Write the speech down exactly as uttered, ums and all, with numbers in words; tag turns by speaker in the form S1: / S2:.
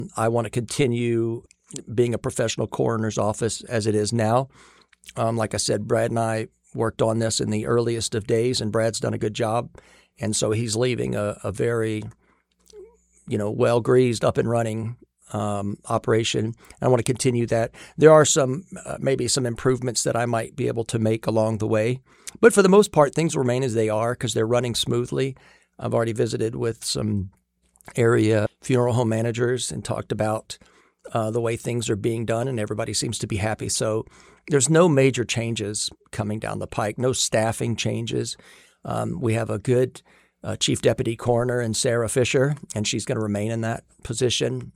S1: I want to continue being a professional coroner's office as it is now. Um, like I said, Brad and I worked on this in the earliest of days, and Brad's done a good job. And so he's leaving a, a very, you know, well-greased, up and running um, operation. I want to continue that. There are some, uh, maybe some improvements that I might be able to make along the way. But for the most part, things remain as they are because they're running smoothly. I've already visited with some area funeral home managers and talked about uh, the way things are being done, and everybody seems to be happy. So there's no major changes coming down the pike, no staffing changes. Um, we have a good uh, chief deputy coroner in Sarah Fisher, and she's going to remain in that position.